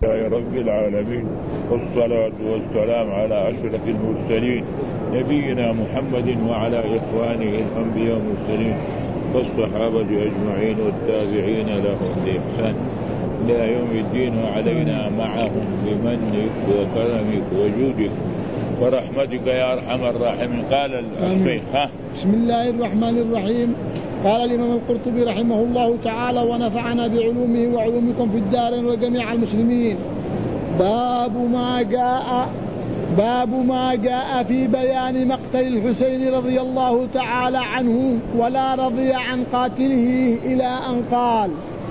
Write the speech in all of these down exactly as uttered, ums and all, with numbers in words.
يا رب العالمين، والصلاة والسلام على أشرف المرسلين نبينا محمد وعلى إخوانه الأنبياء والمرسلين والصحابة أجمعين والتابعين لهم بإحسان إلى يوم الدين، وعلينا معهم بمنك وكرمك وجودك ورحمتك يا أرحم الراحمين. قال الشيخ بسم الله الرحمن الرحيم. قال الإمام القرطبي رحمه الله تعالى ونفعنا بعلومه وعلومكم في الدارين وجميع المسلمين. باب ما جاء باب ما جاء في بيان مقتل الحسين رضي الله تعالى عنه ولا رضي عن قاتله إلى أن قال: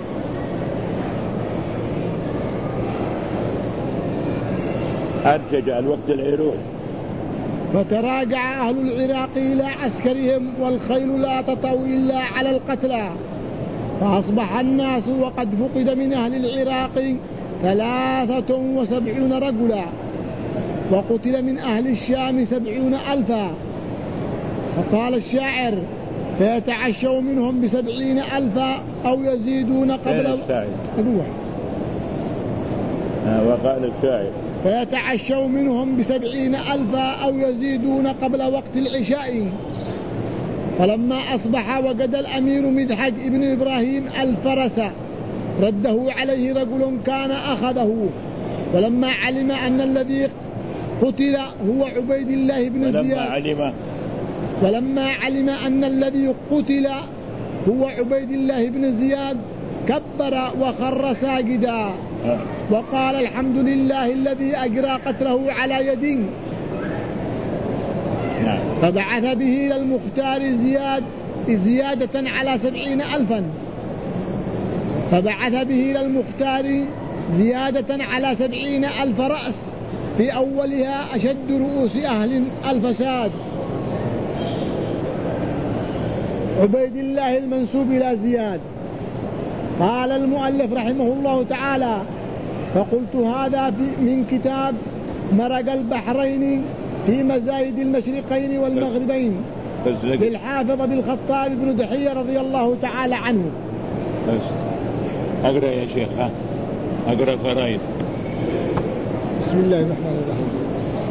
أرجع الوقت العروق. فتراجع أهل العراق إلى عسكرهم والخيل لا تطو إلا على القتلى، فأصبح الناس وقد فقد من أهل العراق ثلاثة وسبعون رجلا، وقتل من أهل الشام سبعون ألفا. فقال الشاعر: فيتعشوا منهم بسبعين ألفا أو يزيدون قبل أدوح. وقال الشاعر: فيتعشوا منهم بسبعين ألفا أو يزيدون قبل وقت العشاء. فلما أصبح وجد الأمير مدحج ابن إبراهيم الفرس رده عليه رجل كان أخذه، ولما علم أن الذي قتل هو عبيد الله بن زياد ولما علم ولما علم أن الذي قتل هو عبيد الله بن زياد كبر وخر ساجدا وقال: الحمد لله الذي أجرى قتله على يدي. فبعث به إلى المختار زياد زيادة على سبعين ألفا فبعث به إلى المختار زيادة على سبعين ألف رأس، في أولها أشد رؤوس أهل الفساد عبيد الله المنسوب إلى زياد. قال المؤلف رحمه الله تعالى: فقلت هذا من كتاب مرق البحرين في مزايد المشرقين والمغربين للحافظ بالخطاب بن دحية رضي الله تعالى عنه. أقرأ يا شيخ. أقرأ فرائد. بسم الله الرحمن الرحيم.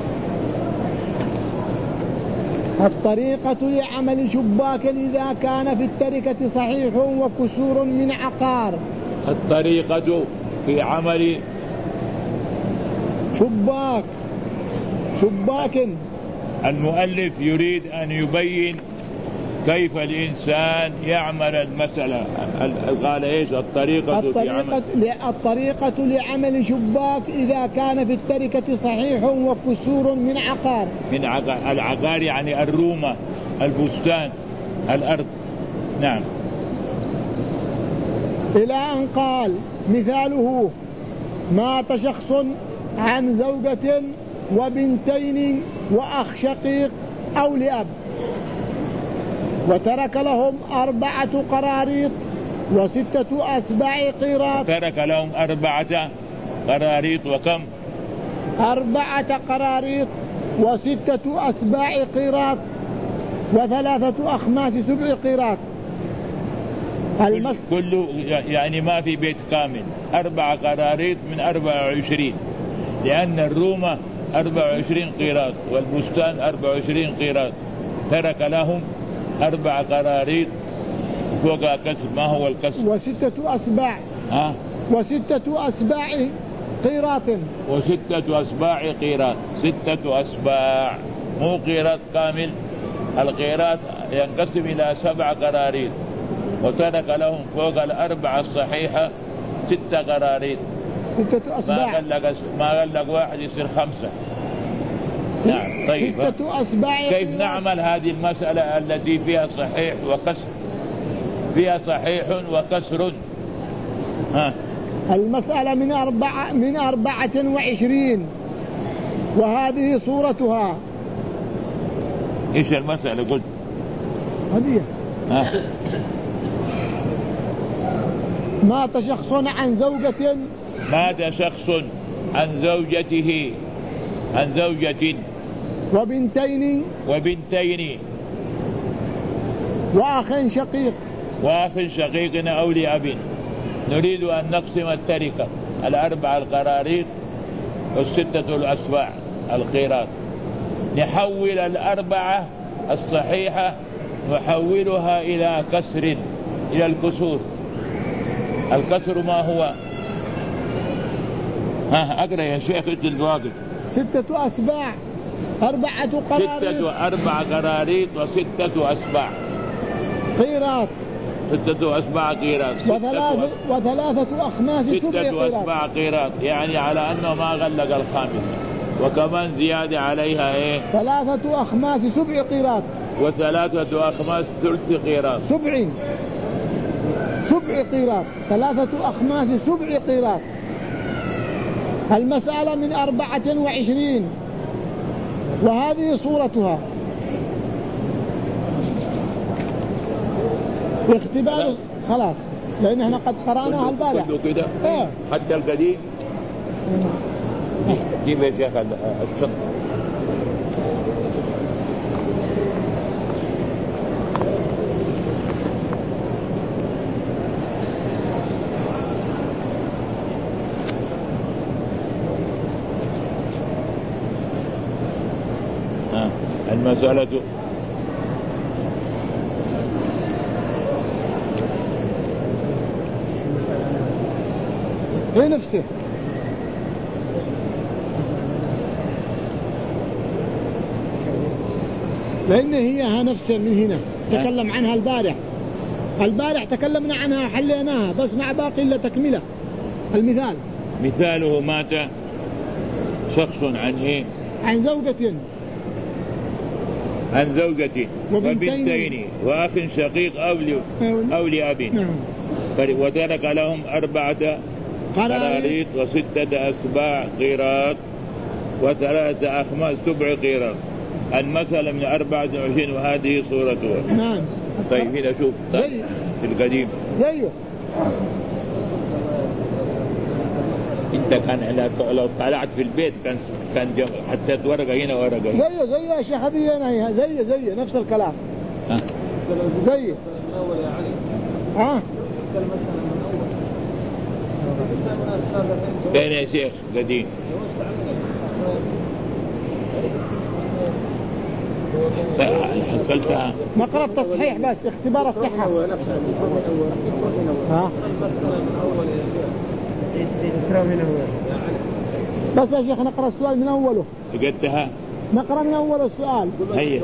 الطريقة لعمل شباك إذا كان في التركة صحيح وكسور من عقار. الطريقة في عمل شباك شباك المؤلف يريد أن يبين كيف الإنسان يعمل المسألة. قال إيش الطريقة, الطريقة, الطريقة لعمل شباك إذا كان في التركة صحيح وكسور من عقار. من عقار. العقار يعني الرومة، البستان، الأرض. نعم. إلى أن قال: مثاله مات شخص عن زوجة وبنتين وأخ شقيق أو لأب، وترك لهم أربعة قراريط وستة أسباع قيراط. ترك لهم أربعة قراريط وكم؟ أربعة قراريط وستة أسباع قيراط وثلاثة أخماس سبع قيراط. المس... كله يعني ما في بيت كامل. أربع قراريط من أربع وعشرين، لأن الرومة أربع وعشرين قيراط والبستان أربع وعشرين قيراط. ترك لهم أربع قراريط فوق كسر. ما هو الكسر؟ وستة أسباع. ها؟ وستة أسباع قيراط. وستة أسباع قيراط. ستة أسباع مو قيراط كامل. القيراط ينقسم إلى سبع قراريط، وترك لهم فوق الأربعة الصحيحة ستة قراريط. ستة أسباع. ما قال لك ما قال لك واحد يصير خمسة. نعم. طيب ستة أسباع. كيف نعمل هذه المسألة التي فيها صحيح وكسر؟ فيها صحيح وكسر. ها. المسألة من أربعة من أربعة وعشرين، وهذه صورتها. إيش المسألة قلت؟ هذه. ها. مات شخص عن زوجة مات شخص عن زوجته عن زوجة وبنتين وبنتين وأخ شقيق وأخ شقيق أو لأب. نريد أن نقسم التركة. الأربعة القراريط والستة الأسباع القيراط. نحول الأربعة الصحيحة نحولها إلى كسر، إلى الكسور. الكسر ما هو؟ ها أقرأ يا شيخ الواقف. ستة أسباع أربعة قراريط. ستة أربع قراريط وستة أسباع قيراط. ستة أسباع قيراط. وثلاثة وثلاثة أخماس سبع قيراط. ستة أسباع قيراط، يعني على أنه ما غلق الخامس، وكمان زيادة عليها إيه؟ ثلاثة أخماس سبع قيراط. وثلاثة أخماس ثلث قيراط. سبع سبع قيراط. ثلاثة أخماس سبع قيراط. المسألة من أربعة وعشرين، وهذه صورتها. اختبار خلاص، لأن احنا قد قرأناها البارح كده. ايه. حتى القديم جيب يا شيخ الشنطة. المسألة هي نفسه. لأن هي ها نفسه من هنا تكلم عنها البارح. البارح تكلمنا عنها وحليناها، بس مع باقي إلا تكملة. المثال مثاله مات شخص عن إيه؟ عن زوجة عن زوجة وبنتين, وبنتين وأخ شقيق أو لأب. نعم. وترك لهم أربعة قراريط وستة أسباع قيراط وثلاثة أخماس سبع قيراط. المسألة من أربعة وعشرين، وهذه صورتها. نعم. طيب هنا شوف في القديم. ايوه. انت كان لو طلعت في البيت كان كان حطيت ورقه هنا ورقه هنا. زي زي يا شيخ، هذه هنا زي زي نفس الكلام. ها زي من اول يا علي. ها المسألة من اول. فين يا شيخ قديم؟ حصلتها نقرأ التصحيح بس، اختبار الصحة. ها المسألة من اول يا شيخ. بس يا شيخ نقرأ السؤال من أوله. لقيتها؟ نقرأ من أول السؤال. هي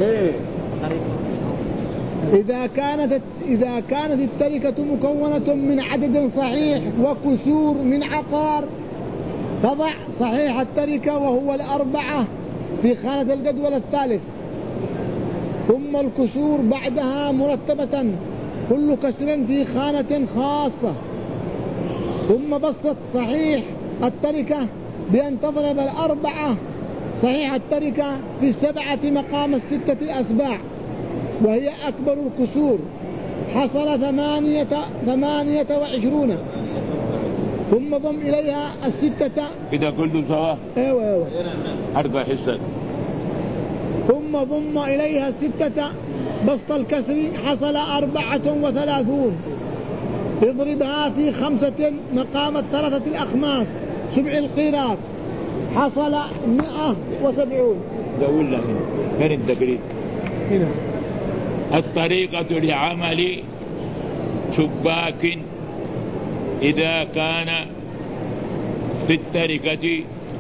إذا كانت إذا كانت التركة مكونة من عدد صحيح وكسور من عقار، فضع صحيح التركة وهو الأربعة في خانة الجدول الثالث، ثم الكسور بعدها مرتبة كل كسر في خانة خاصة، ثم بسط صحيح التركة بأن تضرب الأربعة صحيح التركة في السبعة مقام الستة الأسباع، وهي أكبر الكسور، حصل ثمانية, ثمانية وعشرون، ثم ضم إليها الستة. كده كله سوا؟ ايوه ايوه أربع حصص. ثم ضم إليها الستة بسط الكسر، حصل أربعة وثلاثون، اضربها في خمسة مقام الثلاثة الأخماس سبع القيراط، حصل مئة وسبعون. دول لنا فين التقريب؟ هنا الطريقة لعمل شباك إذا كان في التركة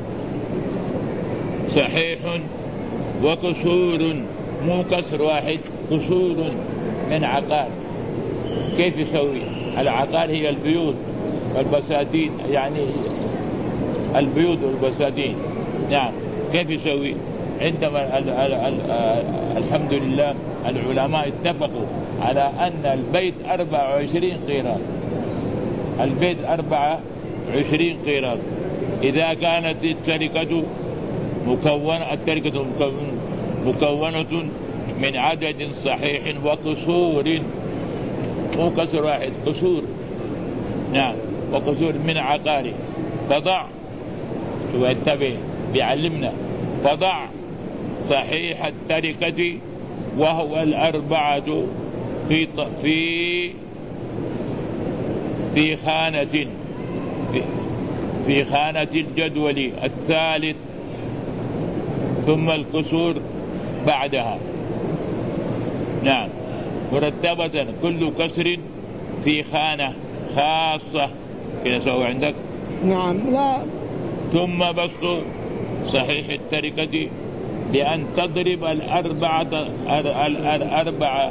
صحيح وكسور، مو كسر واحد، كسور من عقار. كيف يسوي؟ العقار هي البيوت والبساتين، يعني البيوت والبساتين. نعم. كيف يسوي؟ عندما ال ال ال الحمد لله العلماء اتفقوا على أن البيت أربعة وعشرين قيراط، البيت أربعة وعشرين قيراط. إذا كانت التركة مكونة التركة مكونة من عدد صحيح وكسور، مو كسر واحد، كسور. نعم. وكسور من عقار، فضع، وانتبه بيعلمنا، فضع صحيح التركة وهو الأربعة في في في خانة في, في خانة الجدول الثالث، ثم الكسور بعدها. نعم، مرتبة كل كسر في خانة خاصة كده سوى عندك. نعم. لا. ثم بسط صحيح التركة لأن تضرب الأربعة الأربعة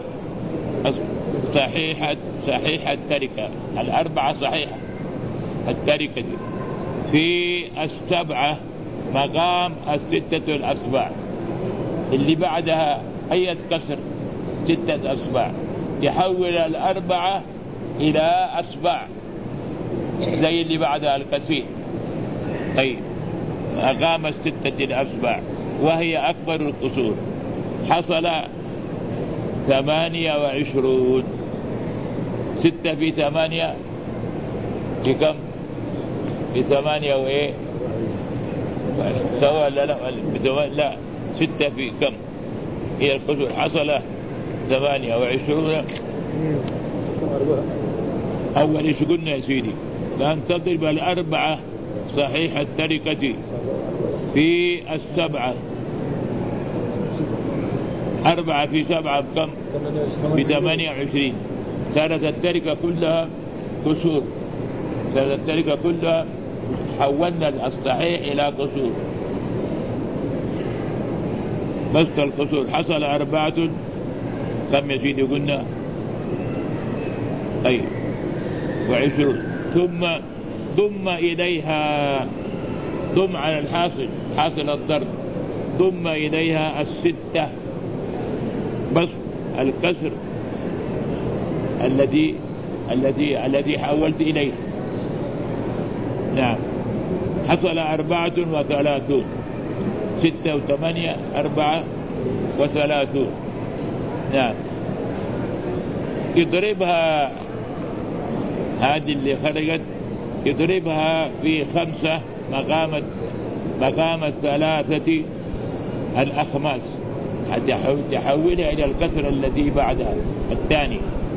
صحيحة صحيحة التركة الأربعة صحيحة التركة في السبعة مقام الستة الأصبع اللي بعدها أي كسر ستة أصبع يحول الأربعة إلى أصبع زي اللي بعدها الكثير. طيب، مقام الستة الأصبع وهي أكبر القصور حصل ثمانية وعشرون. ستة في ثمانية في كم؟ في ثمانية وإيه سواء لا لا لا ستة في كم هي القصور؟ حصل ثمانية وعشرون. أول إيش قلنا يا سيدي؟ لأن تضرب الأربعة صحيح التركة في السبعة. أربعة في سبعة بكم؟ بثمانية وعشرين. صارت التركة كلها كسور، صارت التركة كلها حولنا الصحيح إلى كسور. بس الكسور حصل أربعة كم يا سيدي قلنا؟ أي وعشرون. ثم ضم إليها، ضم على الحاصل حاصل الضرب، ضم إليها الستة بس الكسر الذي الذي الذي حولت إليه. نعم، حصل أربعة وثلاثون. ستة وثمانية أربعة وثلاثون. نعم، يضربها هذه اللي خرجت يضربها في خمسة مقام مقام الثلاثة الأخماس حتى تحولها إلى الكسر الذي بعدها الثاني.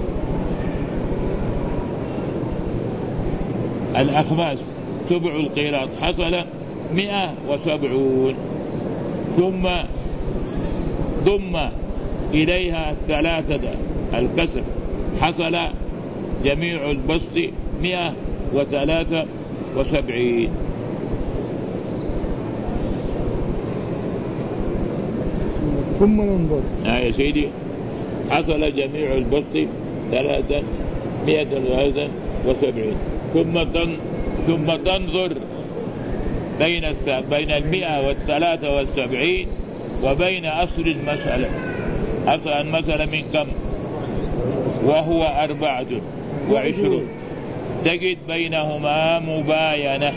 الأخماس سبع القيراط حصل مئة وسبعون. ثم ضم إليها الثلاثة الكسر حصل جميع البسط مئة وثلاثة وسبعين. ثم ننظر. آه يا سيدي، حصل جميع البسط ثلاثة مئة وثلاثة وسبعين. ثم تن ثم تنظر بين بين المئة والثلاثة والسبعين وبين أصل المسألة. أصل المسألة من كم؟ وهو أربعة وعشرون. تجد بينهما مباينة،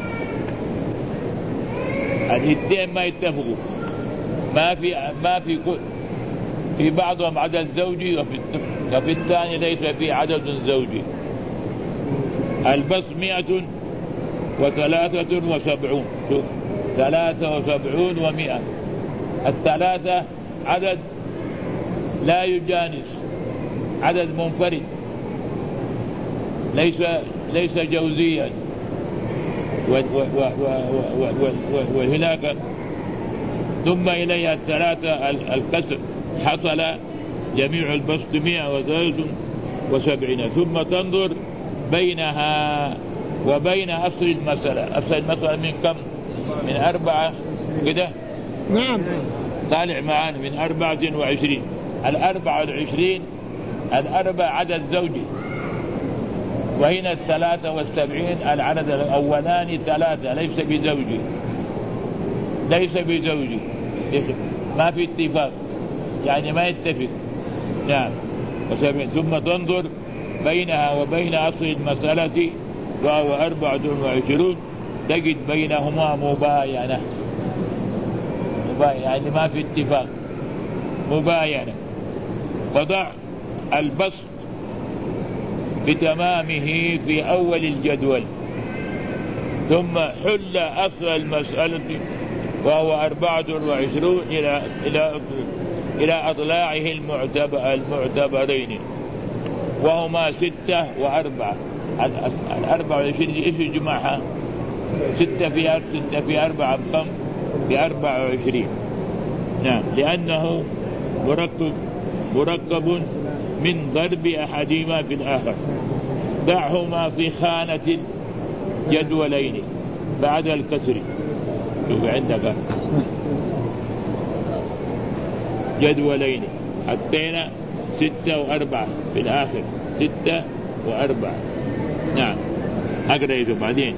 الاثنين ما يتفقوا، ما في ما في كل في بعضهم عدد زوجي وفي وفي الثاني ليس في عدد زوجي. البس مئة وثلاثة وسبعون. شوف، ثلاثة وسبعون ومئة. الثلاثة عدد لا يجانس، عدد منفرد ليس ليس جوزيا. وهناك ثم إليها الثلاثة الكسر حصل جميع البسط مئة وثلاثة وسبعين. ثم تنظر بينها وبين أصل المسألة. أصل المسألة من كم؟ من أربعة كده. نعم، طالع معانا من أربعة وعشرين. الأربعة والعشرين الأربع عدد زوجي، وهنا الثلاثة والسبعين العدد الأولاني ثلاثة ليس بزوجي، ليس بزوجي، ما في اتفاق، يعني ما يتفق. نعم، وسبعين. ثم تنظر بينها وبين أصل المسألة وهو أربعة وعشرون، تجد بينهما مباينة. مباينة يعني ما في اتفاق، مباينة. وضع البسط بتمامه في أول الجدول، ثم حل أصل المسألة وهو أربعة وعشرون إلى إلى إلى أضلاعه المعتبرين وهما ستة وأربعة. الأربعة والعشرين إيش جمعها؟ ستة في أربعة ستة في أربعة بكم؟ بأربعة وعشرين. نعم، لأنه مركب مركب من ضرب أحدهما في الآخر. دعهما في خانة جدولين بعد الكسر. شوف عندك جدولين حطينا ستة وأربعة في الآخر، ستة وأربعة. نعم، أقرأ يجب بعدين.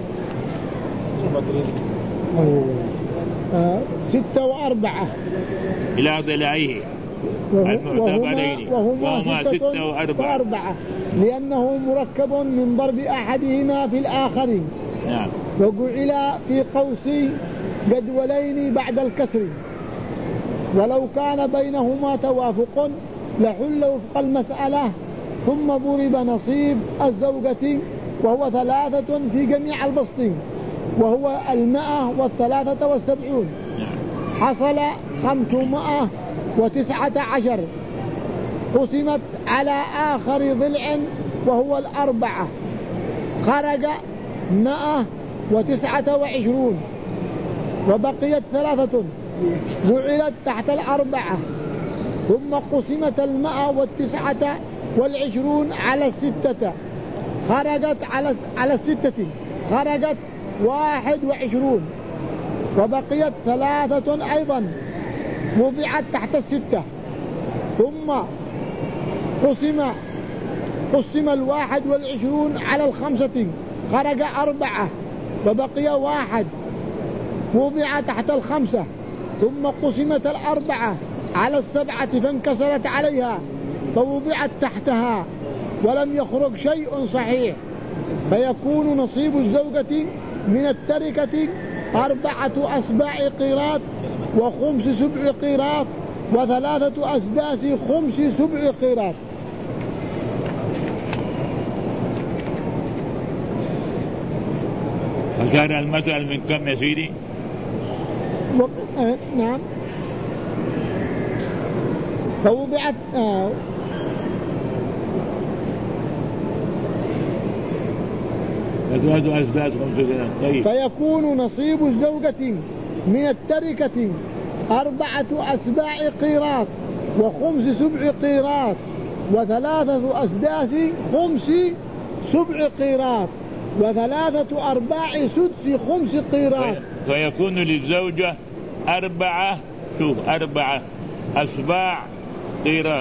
آه ستة وأربعة إلى ضلعيه المعتبرين وهما ستة وأربعة. وأربعة لأنه مركب من ضرب أحدهما في الآخر. نعم. وجعل في قوس جدولين بعد الكسر، ولو كان بينهما توافق لحل وفق المسألة، ثم ضرب نصيب الزوجة وهو ثلاثة في جميع البسط، وهو المائة والثلاثة والسبعون. حصل خمسمائة وتسعة عشر، قسمت على آخر ضلع وهو الأربعة، خرج مائة وتسعة وعشرون، وبقيت ثلاثة جعلت تحت الأربعة، ثم قسمت المائة والتسعة والعشرون على الستة، خرجت على على الستة خرجت واحد وعشرون، وبقيت ثلاثة أيضا وضعت تحت الستة، ثم قسم قسم الواحد والعشرون على الخمسة، خرج أربعة، وبقي واحد وضع تحت الخمسة، ثم قسمت الأربعة على السبعة فانكسرت عليها فوضعت تحتها، ولم يخرج شيء صحيح، فيكون نصيب الزوجة من التركة أربعة أسباع قيراط وخمس سبع قيراط وثلاثة أسداس خمس سبع قيراط. وكان المسألة من كم يا سيدي؟ و... آه نعم. فوضعت آه ثلاثة أسداس خمس قيراط. طيب. فيكون نصيب الزوجة من التركة أربعة أسباع قيراط وخمس سبع قيراط وثلاثة أسداس خمس سبع قيراط وثلاثة أرباع سدس خمس قيراط. فيكون للزوجة أربعة شوف أربعة أسباع قيراط،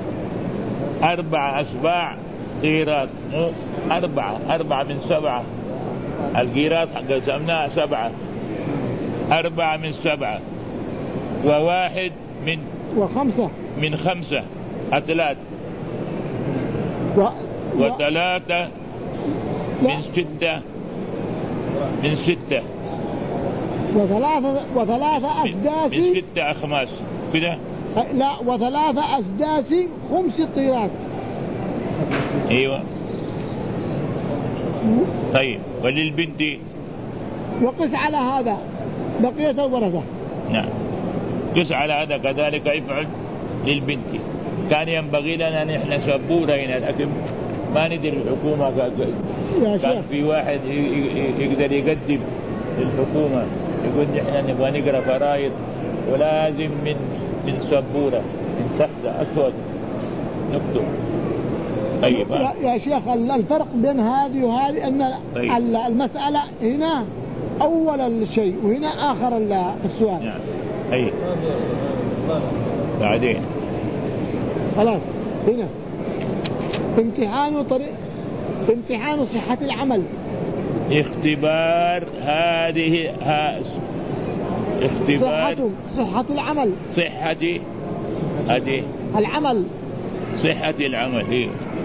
أربعة أسباع قيراط، مو أربعة أربعة من سبعة، القيراط قسمناها سبعة، أربعة من سبعة، وواحد من وخمسة من خمسة أثلاث، و... وثلاثة من ستة من ستة وثلاثة وثلاثة أسداس من ستة أخماس كده. لا، وثلاثة أسداس خمس قيراط. أيوة. طيب، وللبنت وقس على هذا بقية الورثة. نعم، قس على هذا كذلك يفعل للبنت. كان ينبغي لنا نحن سبورة هنا، لكن ما ندري الحكومة. كان في واحد يقدر يقدم للحكومة يقول نحن نبغى نقرأ فرائض ولازم من من سبورة من تحت أسود نكتب. طيب. يا شيخ الفرق بين هذه وهذه أن طيب. المسألة هنا أول الشيء وهنا آخر السؤال. نعم. أي. بعدين. خلاص هنا امتحان طريق امتحان صحة العمل. اختبار هذه ها اختبار صحة صحة العمل. صحة هذه العمل. صحة العمل. إيه؟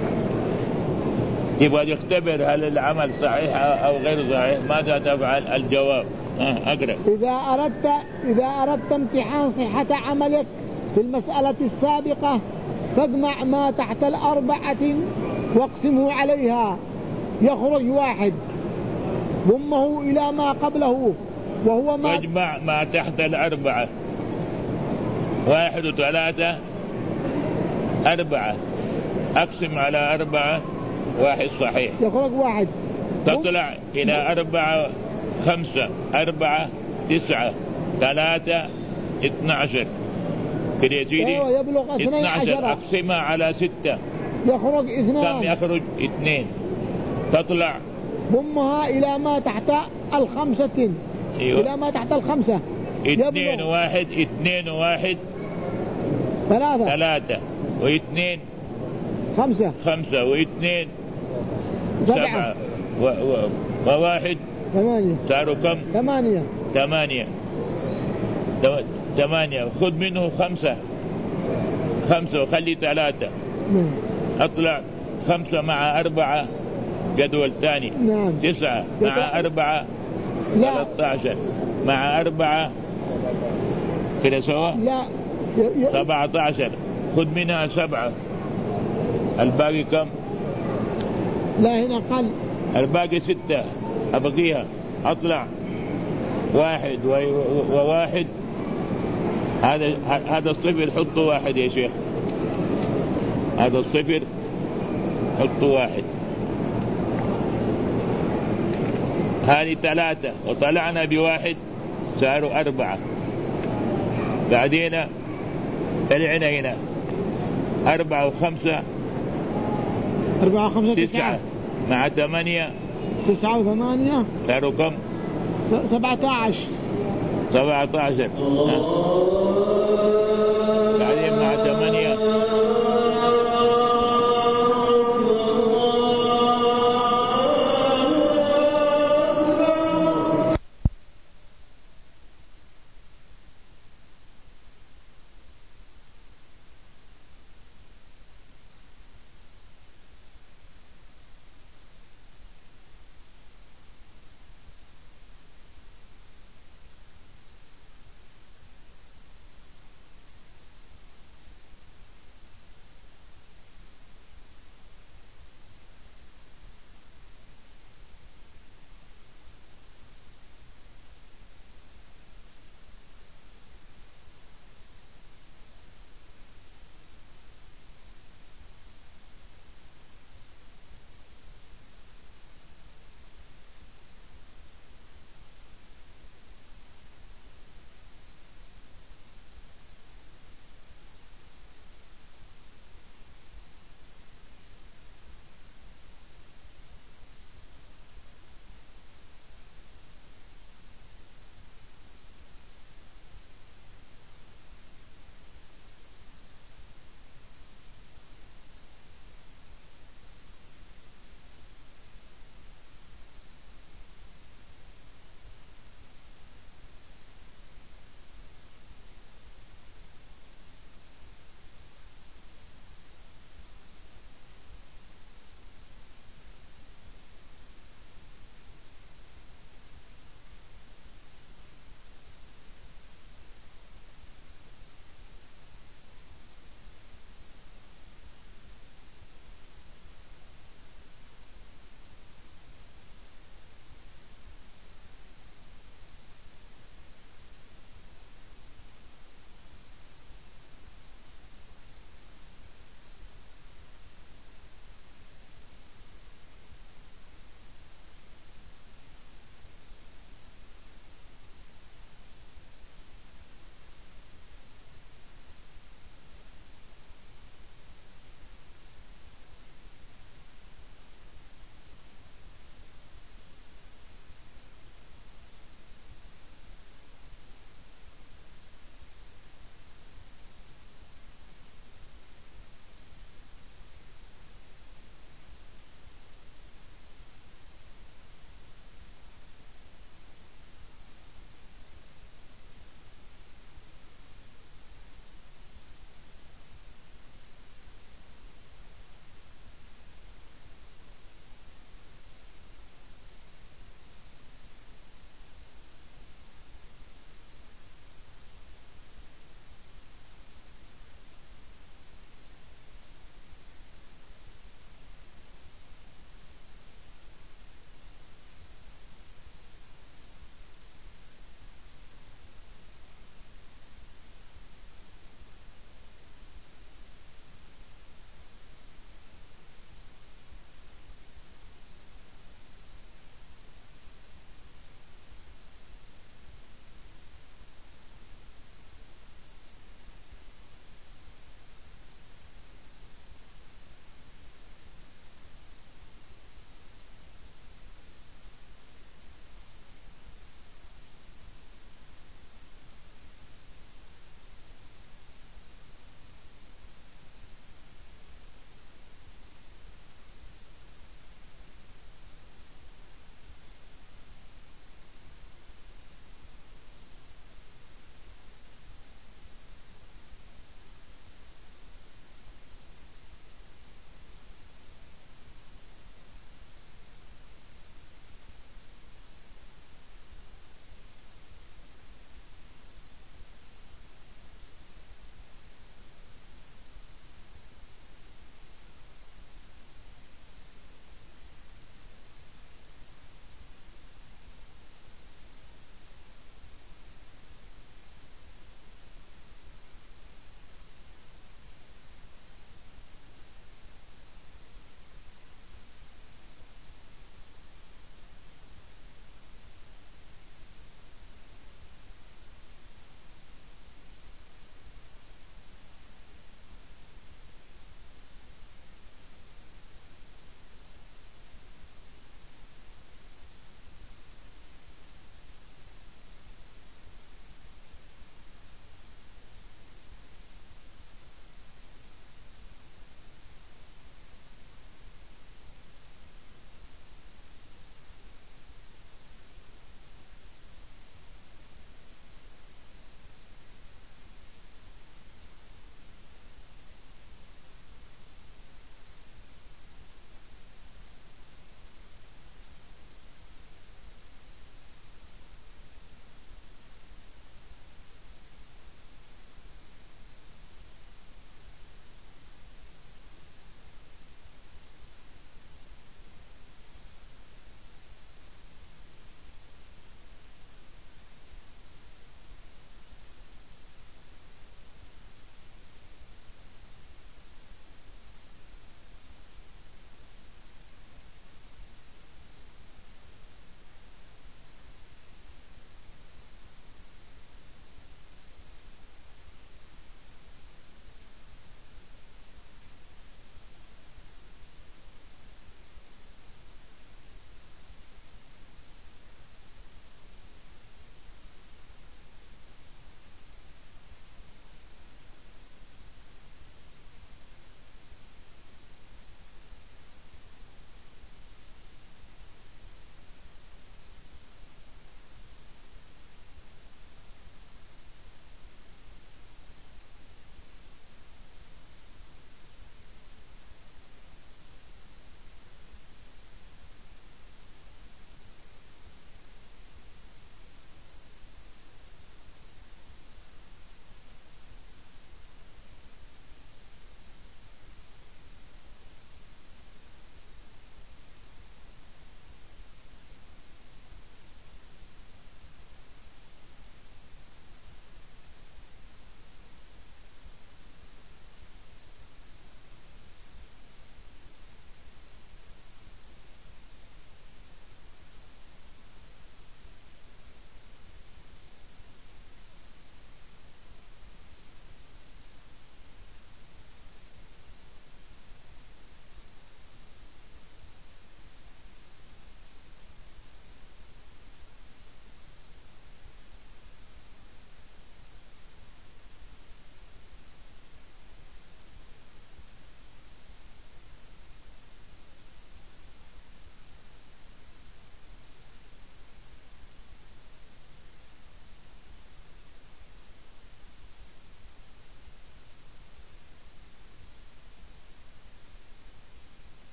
يبغى يختبر هل العمل صحيح أو غير صحيح. ماذا تفعل؟ الجواب. آه أقرأ. إذا أردت إذا أردت امتحان صحة عملك في المسألة السابقة فاجمع ما تحت الأربعة واقسمه عليها، يخرج واحد، ضمه إلى ما قبله وهو ما فاجمع ما تحت الأربعة، واحد وثلاثة أربعة، أقسم على أربعة، واحد صحيح، يخرج واحد، تطلع إلى أربعة خمسة أربعة تسعة ثلاثة اثنى عشر كده يا سيدي. أيوة يبلغ اثني اثنى عشر عشر أقسمها على ستة يخرج كم اثنان يخرج؟ اثنين. تطلع ضمها إلى ما تحت الخمسة. أيوة. إلى ما تحت الخمسة اثنين يبلغ واحد اثنين واحد ثلاثة ثلاثة واثنين خمسة خمسة واثنين سبعة سبعة و... و... وواحد ثمانية صاروا كم؟ ثمانية ثمانية. ثم- ثمانية خذ منه خمسة خمسة وخلي ثلاثة. نعم أطلع خمسة مع أربعة جدول ثاني نعم تسعة يطلع- مع أربعة لا ثلاثة عشر مع أربعة كده سوا لا ي- ي- سبعة عشر. خذ منها سبعة الباقي كم؟ لا هنا قل الباقي ستة أبقيها. أطلع واحد و- و- وواحد هذا هذا الصفر حطه واحد يا شيخ. هذا الصفر حطه واحد. هذه ثلاثة وطلعنا بواحد صاروا أربعة. بعدين طلعنا هنا أربعة وخمسة أربعة وخمسة تسعة تسعة مع ثمانية تسعة صاروا كم؟ س- سبعة عشر سبعة عشر.